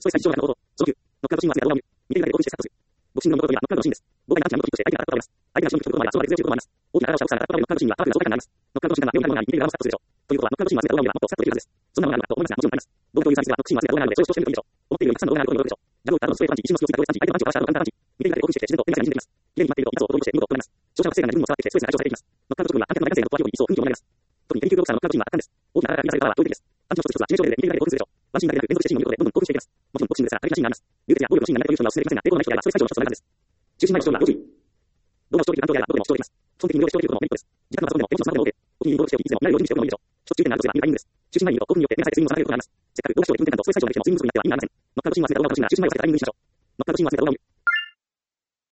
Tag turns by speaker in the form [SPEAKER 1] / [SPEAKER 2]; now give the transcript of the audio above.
[SPEAKER 1] ストレス解消の方法、その9、ノックアウトシーンは全て動画を見る。見ているだけで興奮してスタートする。ボクシングのノックアウトにはノックアウトのシーンです。妨害なアンチなノックキックとして相手が当たった場面です。相手が後ろに振ることまではそのまで強いと思います。大きな体をした奥さんが当たった場面でノックアウトシーンにはパワフルな爽快感があります。ノックアウトシーンが両方のように見ている側もスタートするでしょう。ということは、ノックアウトシーンは全て動画を見ればもっとスタッとできるはずです。そんなものがあるのかと思いますが、もちろんあります。動画というサービスではノックシーンは全て動画なので少々してみるといいでしょう。思っているよりたくさんの動画があることに驚くでしょう。ジャブを打った後のストレートパンチ、一瞬の隙を突いた同一パンチ、相手のパンチをかわした後のカウンターパンチ。見ているだけで興奮してきて自然と手がにじんでいます。綺麗に決まっていると、やつを踊りとして見事と思います。聴者の不正が自分にも伝わってきてストレスが解消されていきます。ノックアウト直後は観客の大歓声がノットアウトより一層雰囲気を盛り上げます。特にテニキューボクサーのノックアウトシーンは圧巻です。大きな体が繰り出されるパワーは驚異的です。アンチの一つ一つは致命傷で見ているだけで興奮するでしょう。ワンシーンだけでなく連続してシーンを見ることでどんどん興奮していきます。もちろんボクシングですが、過激なシーンがあります。流血や暴力のシーンがないという人は進めていませんが、抵抗のない人であればストレス解消の一つとなるはずです。中心前の主張は要注意。動画を視聴できる担当であればどこでも視聴できます。基本的に無料で視聴できることのメリットです。時間のパソコンでも手持ちのスマホでも OK。お気に入り登録しておき、いつでも見られるよう準備しておくのもいいでしょう。一つ注意点があるとすれば見るタイミングです。中心前にいると興奮によって目が冴えてスイングを下げることがあります。せっかく動画視聴で気分転換とストレス解消ができてもスイング不足になっては意味がありません。ノックアウトシーンは全て動画を見るなら中心前を避けたタイミングにしましょう。ノックアウトシーンは全て動画を見る。